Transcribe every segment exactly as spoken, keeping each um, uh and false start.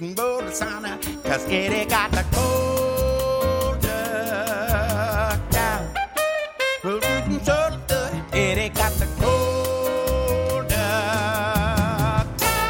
bowl of sauna, cause Eddie got the cold down. Eddie got the cold down.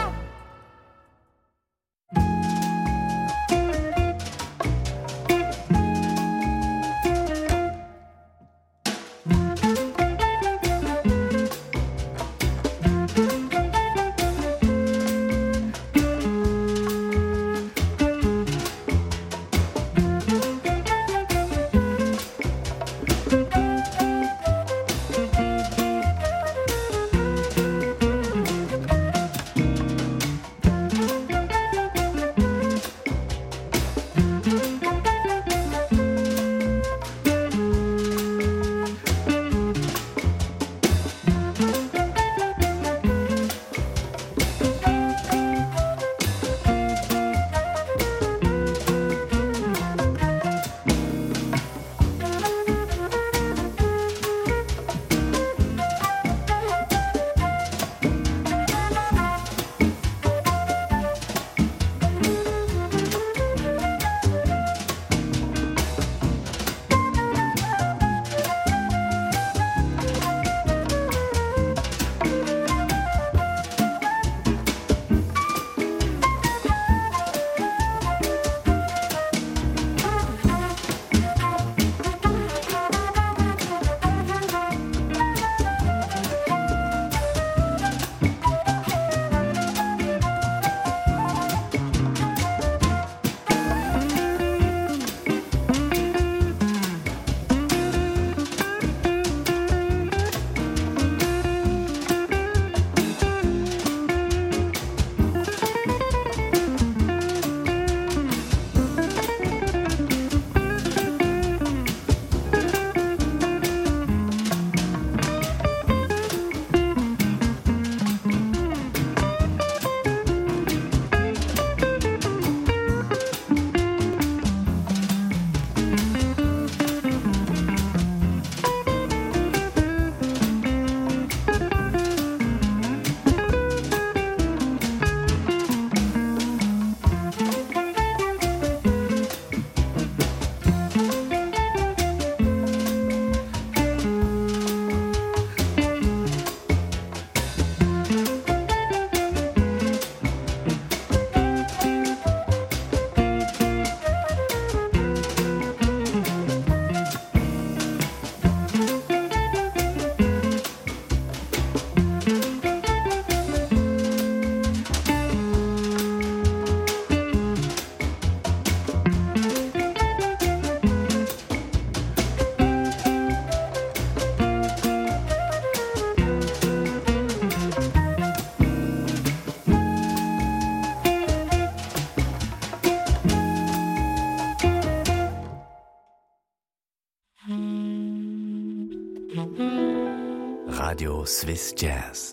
Radio Swiss Jazz.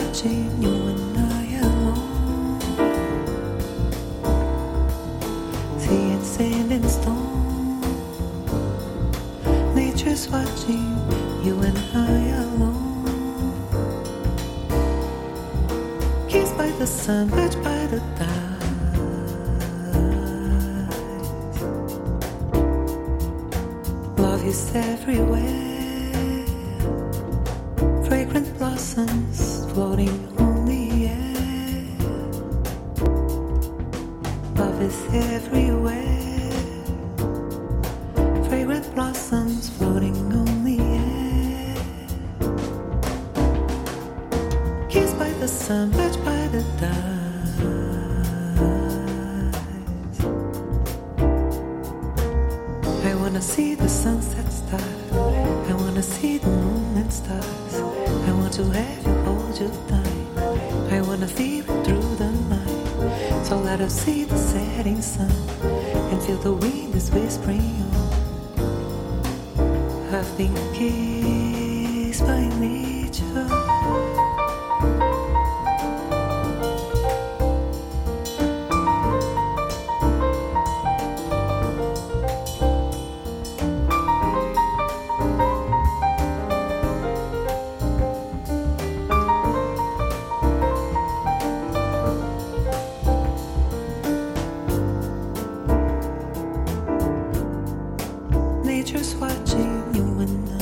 watching you and I alone. See it sand and stone. Nature's watching you and I alone. Kissed by the sun, touched by the tides. Love is everywhere. Fragrant blossoms floating on the air. Love is everywhere. Fragrant blossoms floating on the air. Kissed by the sun, touched by the tides. I wanna see the sunset start. I wanna see the moon and stars. I want to have you, hold you tight. I wanna feel it through the night. So let us see the setting sun and feel the wind is whispering on. I've been kissed by nature. Nature's watching you and I.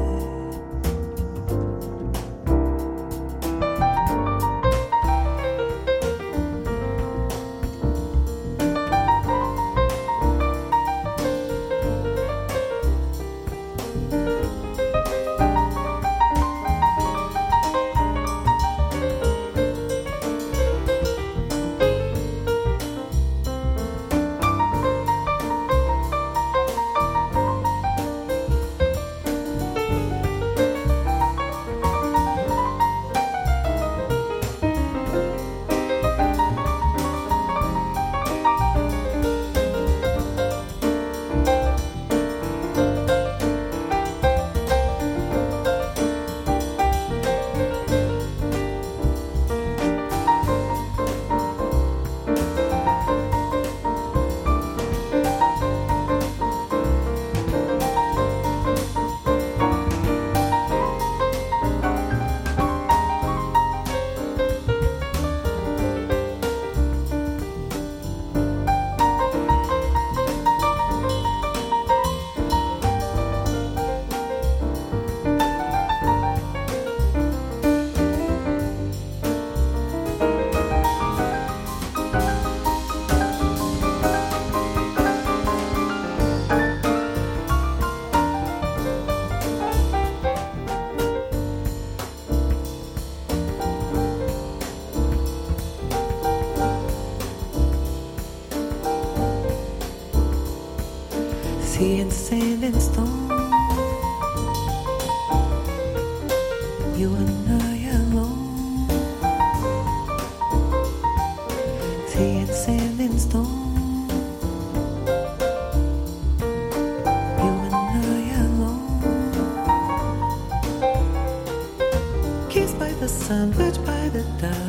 Sea and sand and stone. You and I alone. Sea and sand and stone. You and I alone. Kissed by the sun, touched by the tides.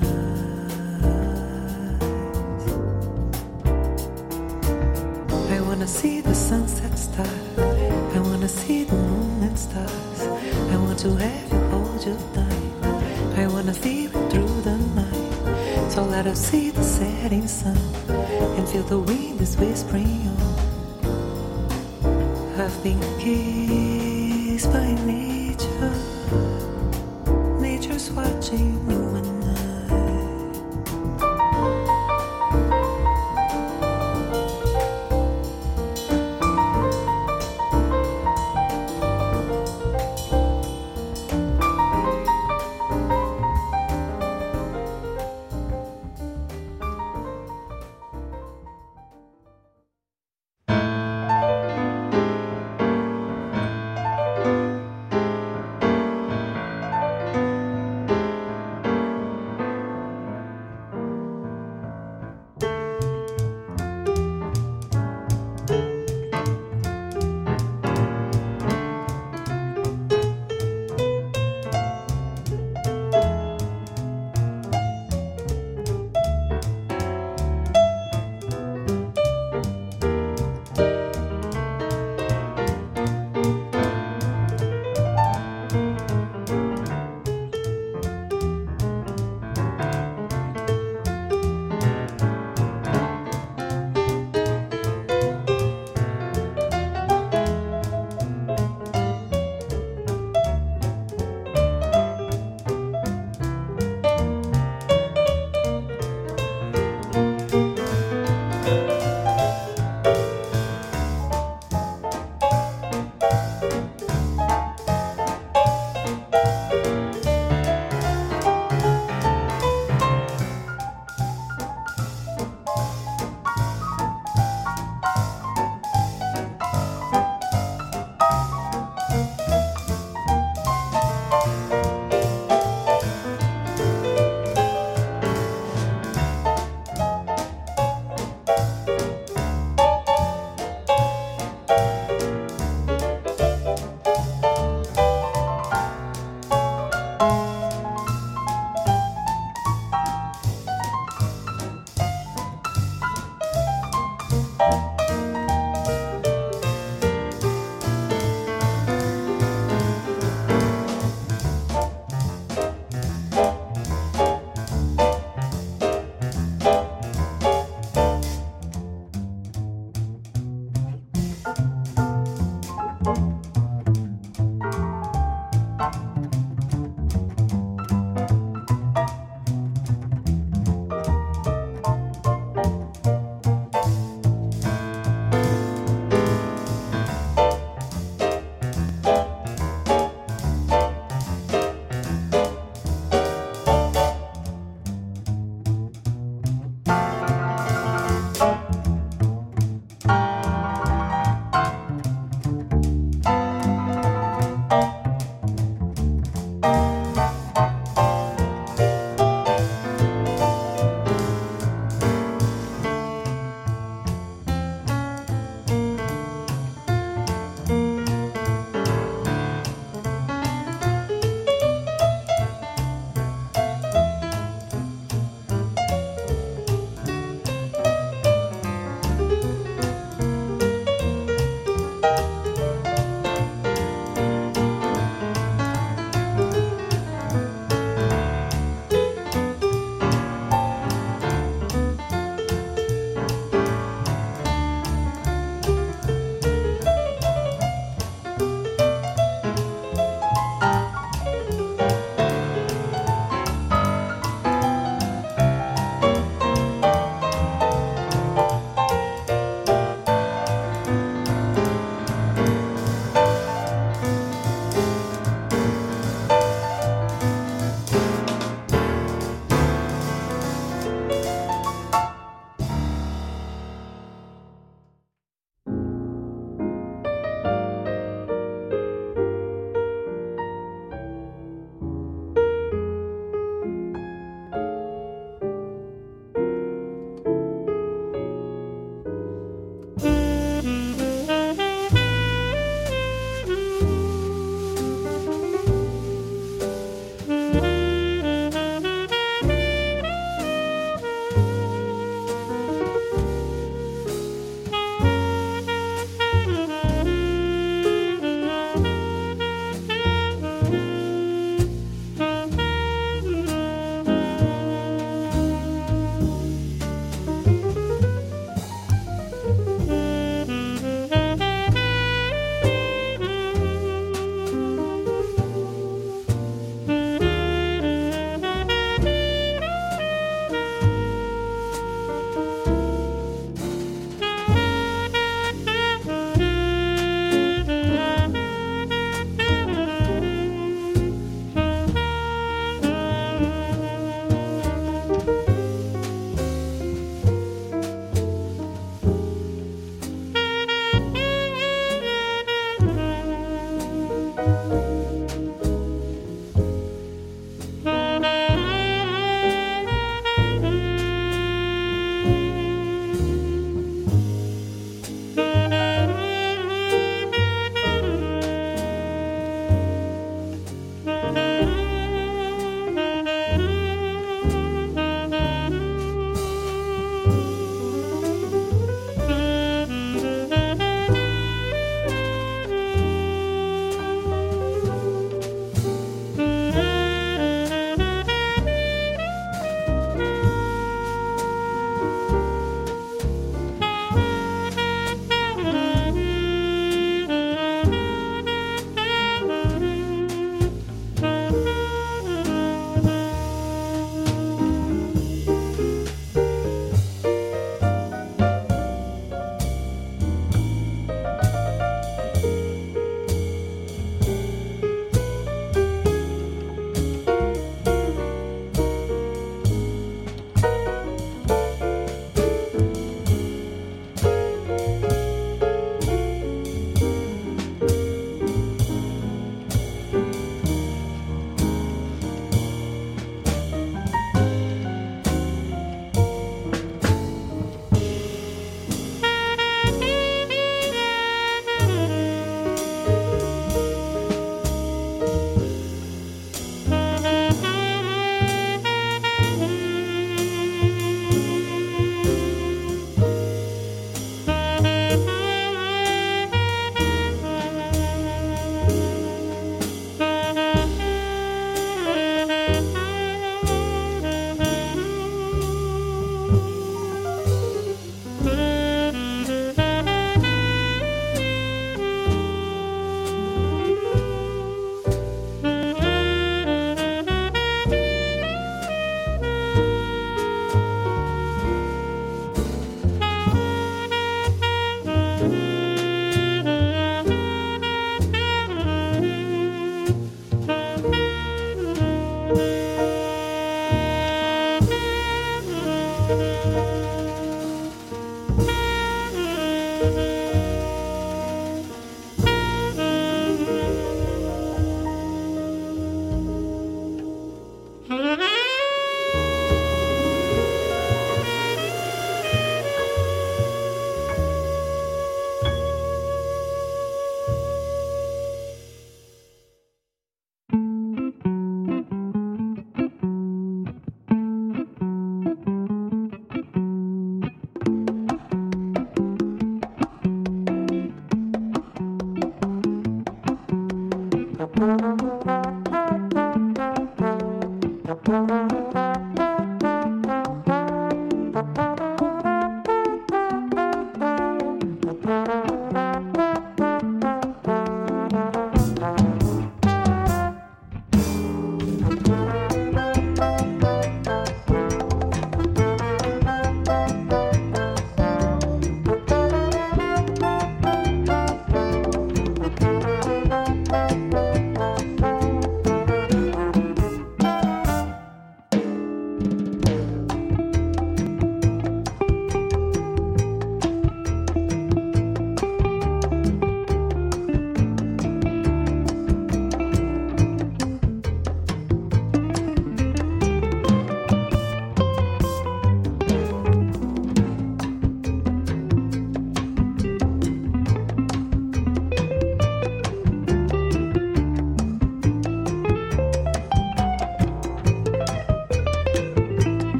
I wanna see the sunset start. I wanna see the moon and stars. I want to have you, hold you tight. I wanna feel it through the night. So let us see the setting sun and feel the wind is whispering on. I've been kissed by nature. Nature's watching you and I.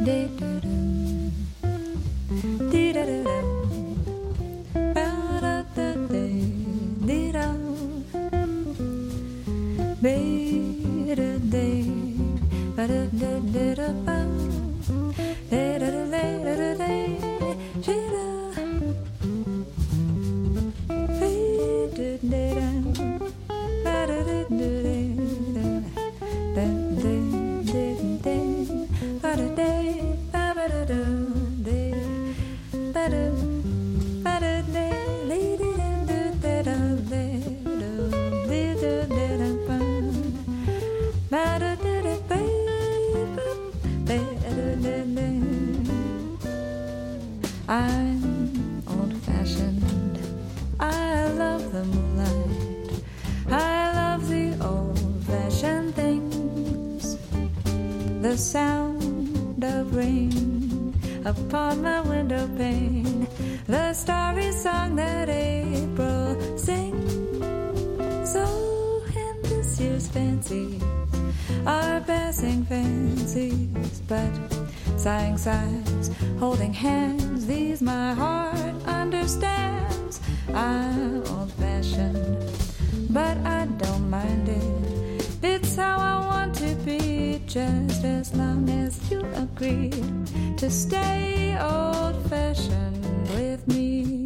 I'm old-fashioned. I love the moonlight. I love the old-fashioned things. The sound of rain upon my window pane. The starry song that April sings. So in this year's fancies are passing fancies, but sighing sighs, holding hands, these my heart understands. I'm old-fashioned, but I don't mind it. It's how I want to be, just as long as you agree to stay old-fashioned with me.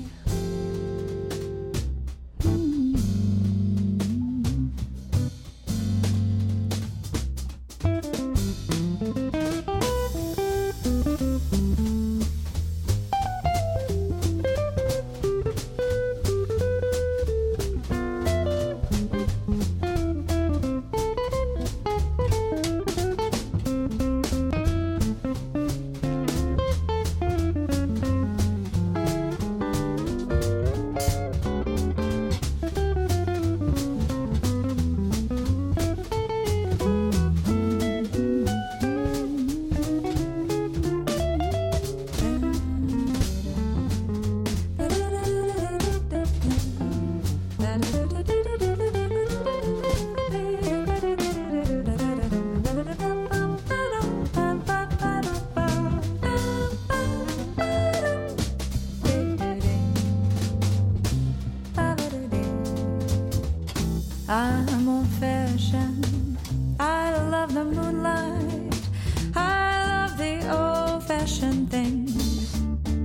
I'm old-fashioned. I love the moonlight. I love the old-fashioned things.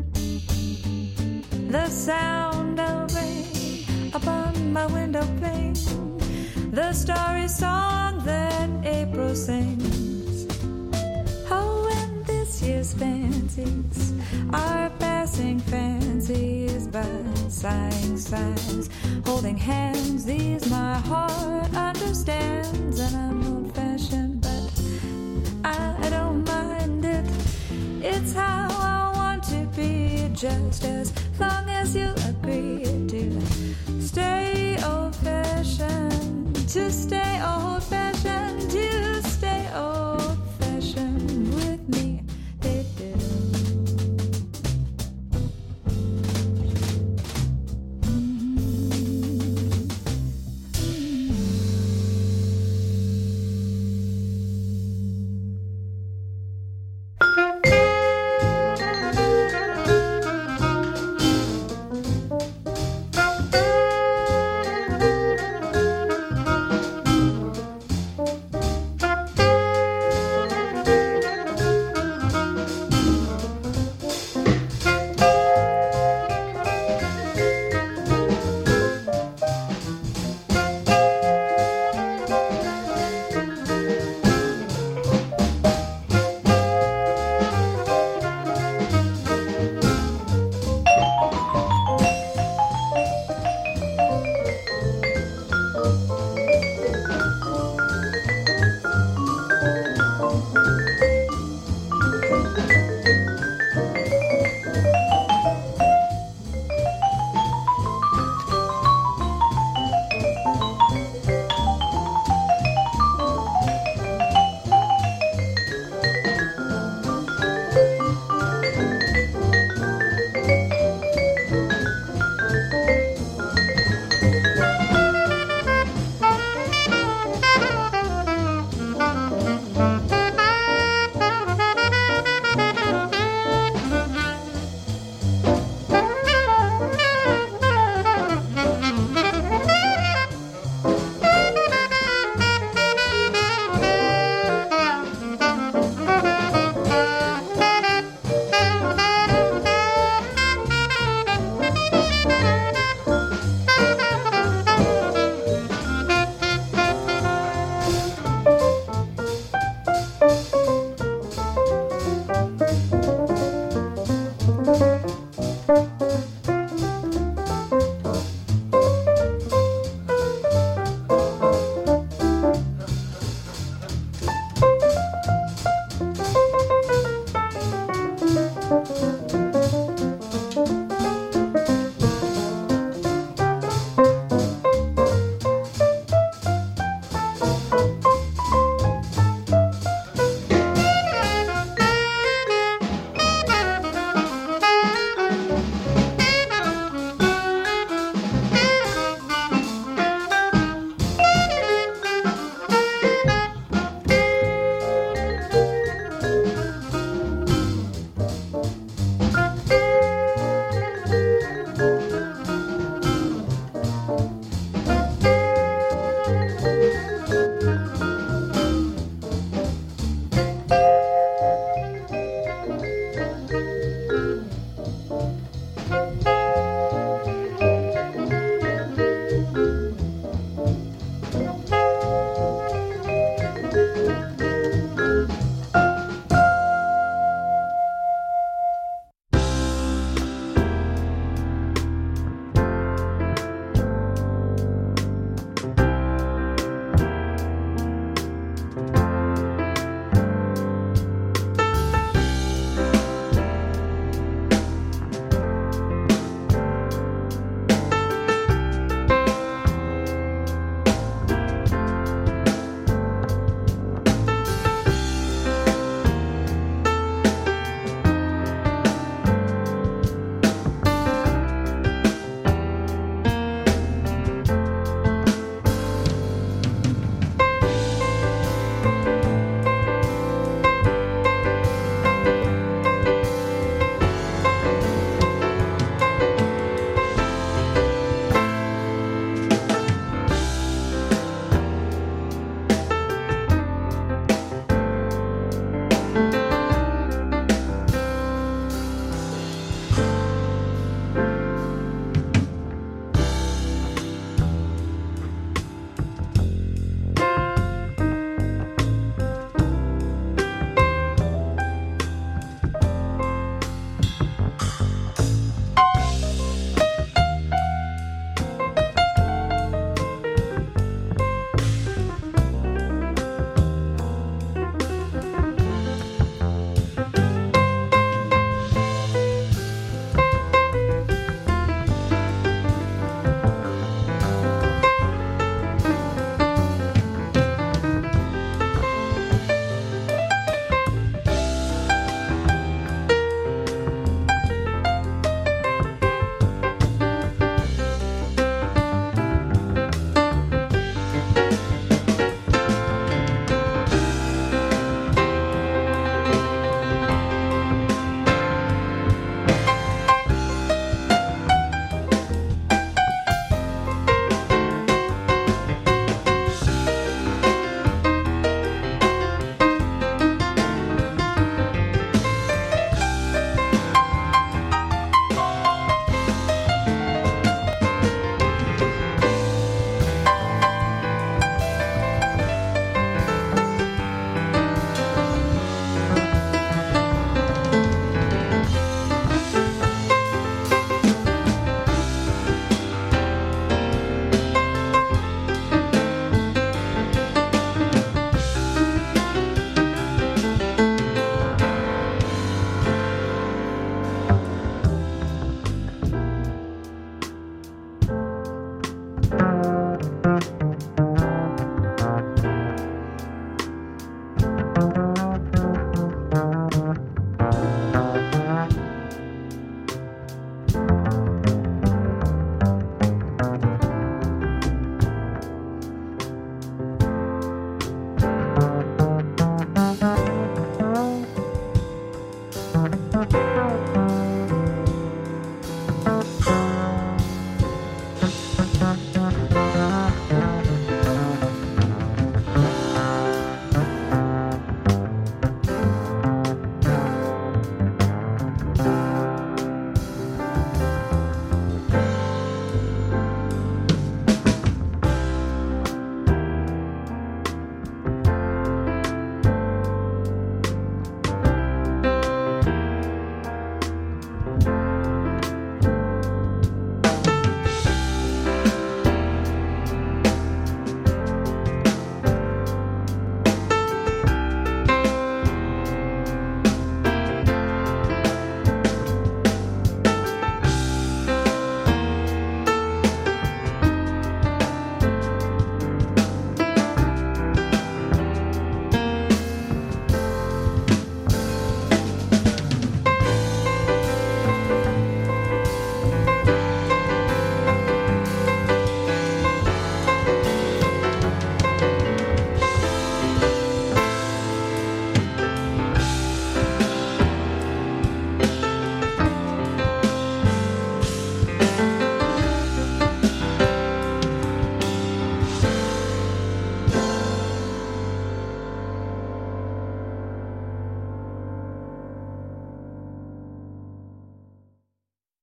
The sound of rain upon my window pane. The starry song that April sings. Oh, and this year's fancies are passing fancies, but sighing sighs, holding hands, these my heart understands. And I'm old-fashioned, but I don't mind it. It's how I want to be, just as long as you agree to stay old-fashioned, to stay old-fashioned, to stay old-fashioned with me.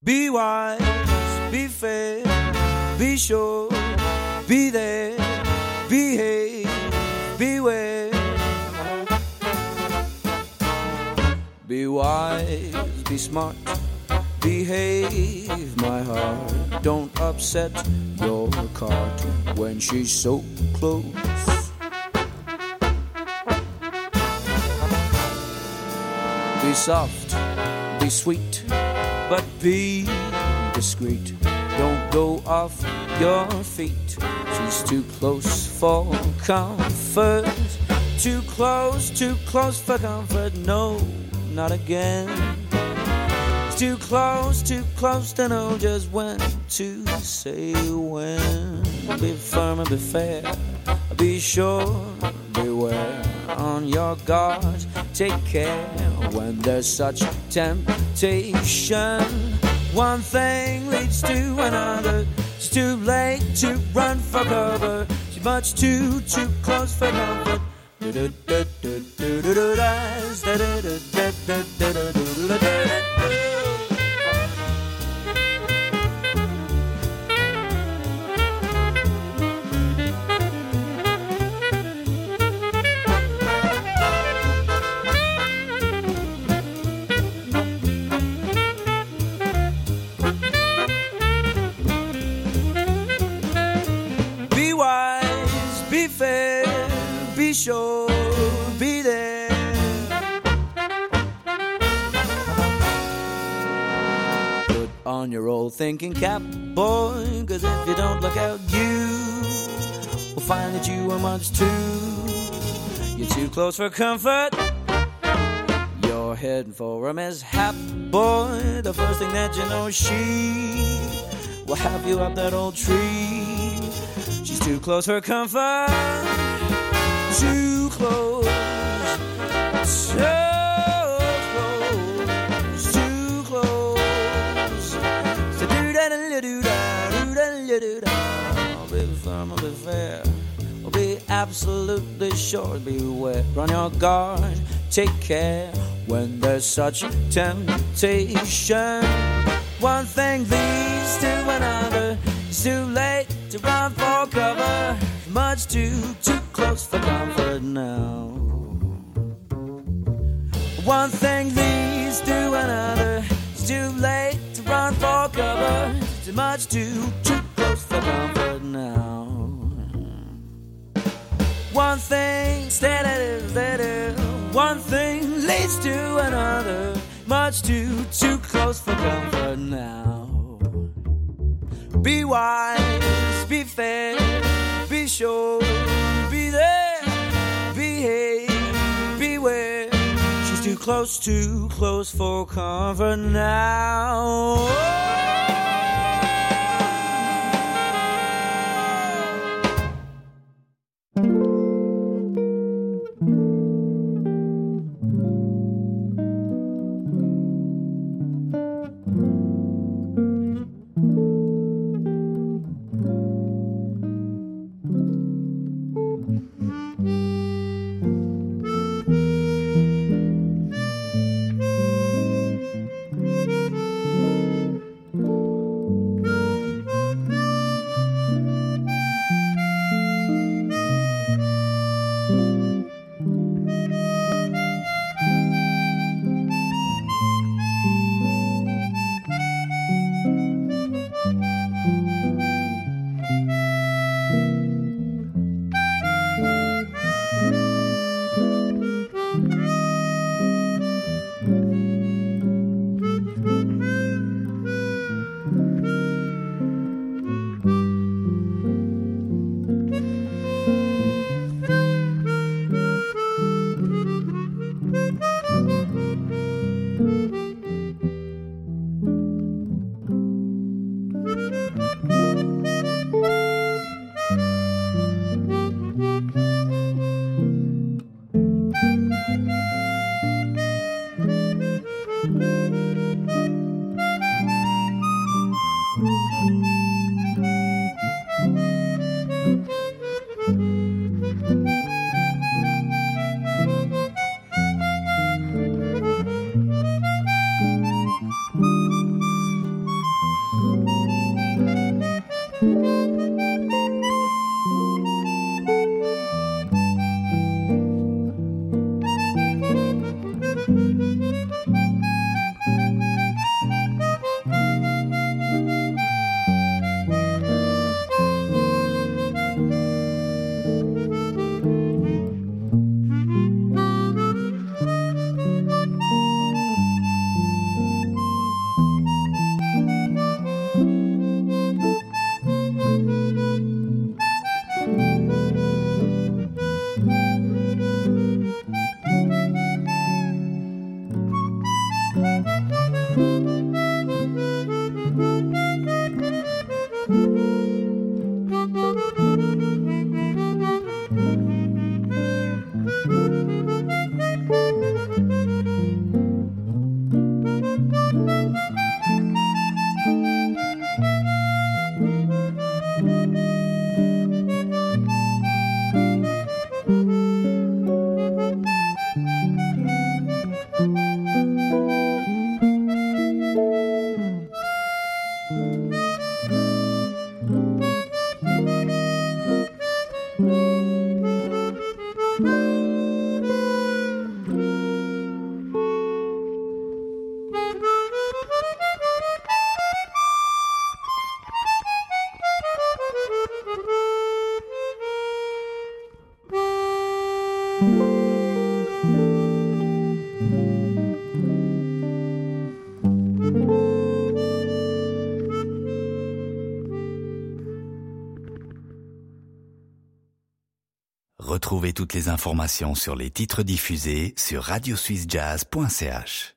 Be wise, be fair, be sure, be there, behave, beware. Be wise, be smart, behave, my heart. Don't upset your cart when she's so close. Be soft, be sweet, but be discreet. Don't go off your feet. She's too close for comfort. Too close, too close for comfort. No, not again. It's too close, too close to know just when to say when. Be firm and be fair. Be sure, beware. On your guard, take care when there's such temptation. One thing leads to another. It's too late to run for cover. She's much too, too close for comfort. Sure, be there. Put on your old thinking cap, boy, cause if you don't look out, you will find that you are much too. You're too close for comfort. You're heading for a mishap, boy. The first thing that you know, she will have you up that old tree. She's too close for comfort. Too close, so close, too close. So do da da do da, do da do da. Be firm, be fair, be absolutely sure. Beware, on your guard, take care when there's such temptation. One thing leads to another. It's too late to run for cover. Much too, too close for comfort now. One thing leads to another. It's too late to run for cover. It's much too, too close for comfort now. One thing, steady, steady. One thing leads to another. Much too, too close for comfort now. Be wise, be fair, be sure, be there, behave, beware. She's too close, too close for comfort now. Retrouvez toutes les informations sur les titres diffusés sur radio suisse jazz point c h.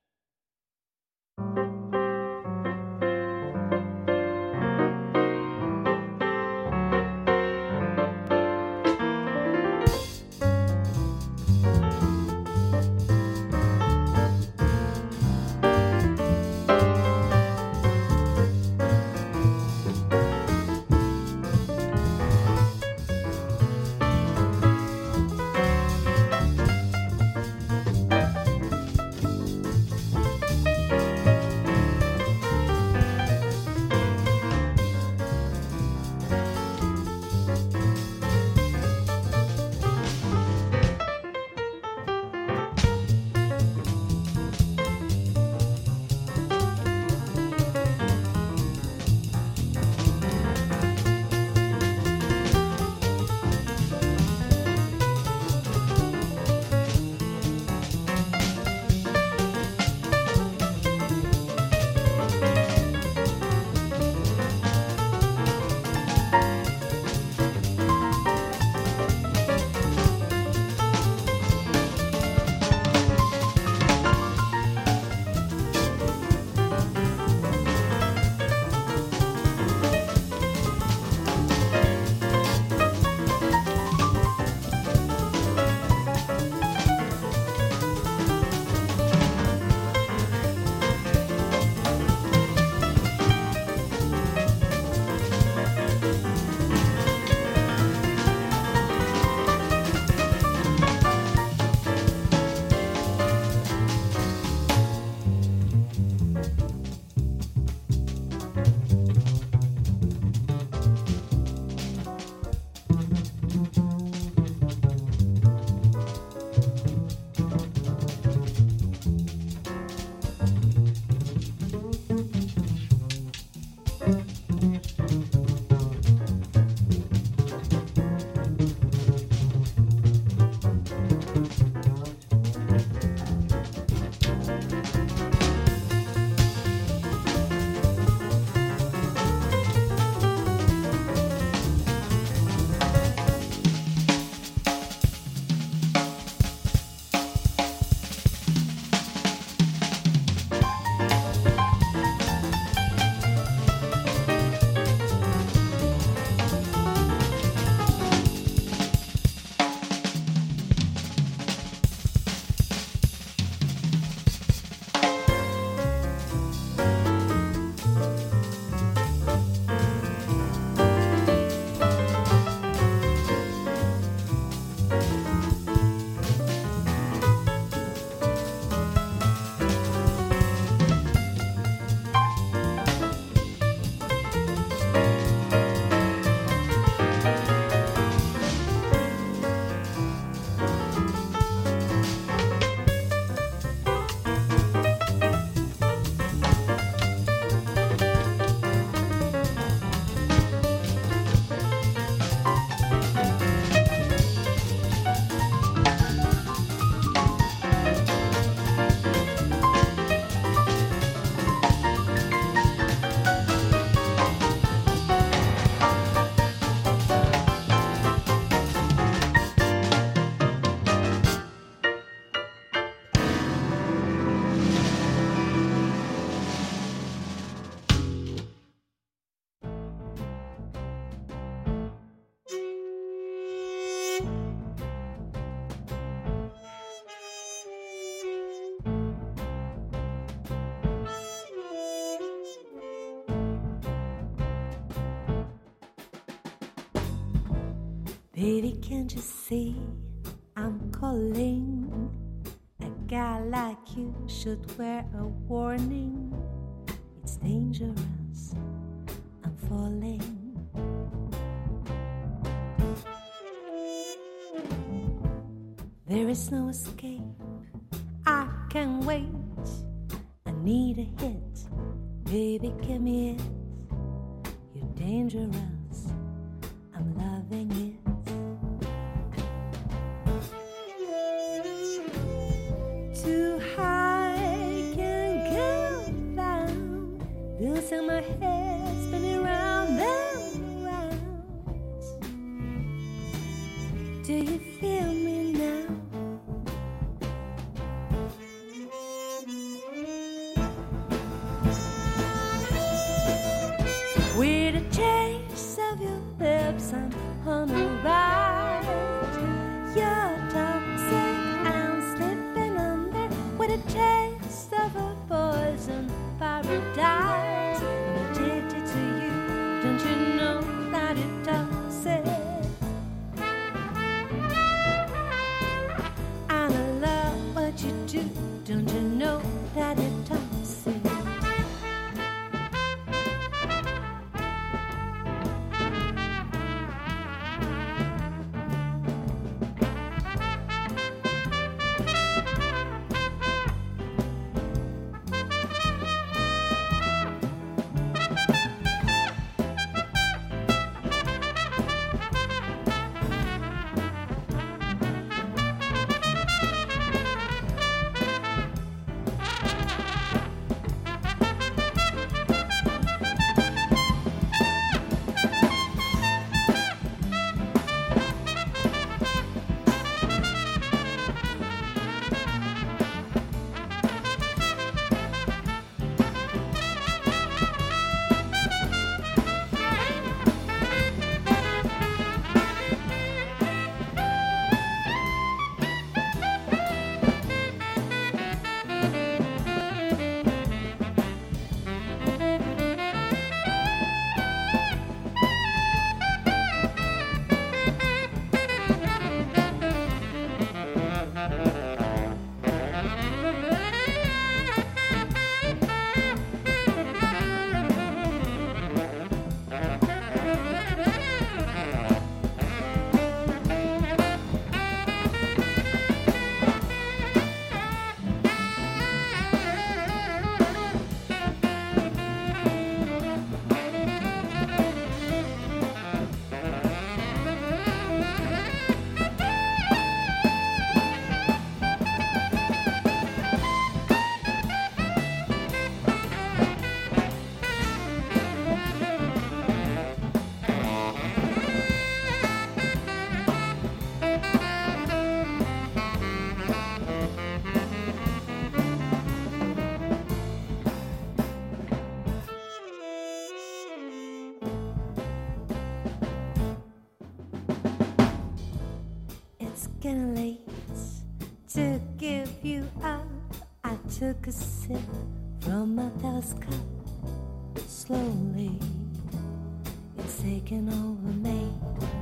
Baby, can't you see I'm calling? A guy like you should wear a warning. It's dangerous, I'm falling. There is no escape, I can't wait. I need a hit, baby, give me it. You're dangerous, I'm loving it. Too high, can't come down. Losing my head, spinning round and round. Do you feel me? with a taste of your lips I'm on a ride. Your toxic, I'm slipping under with a taste of a poison paradise. I'm addicted to you, don't you know that it toxic? And I love what you do, don't you know that it toxic? Getting late to give you up. I took a sip from my thirst cup. Slowly, it's taking over me.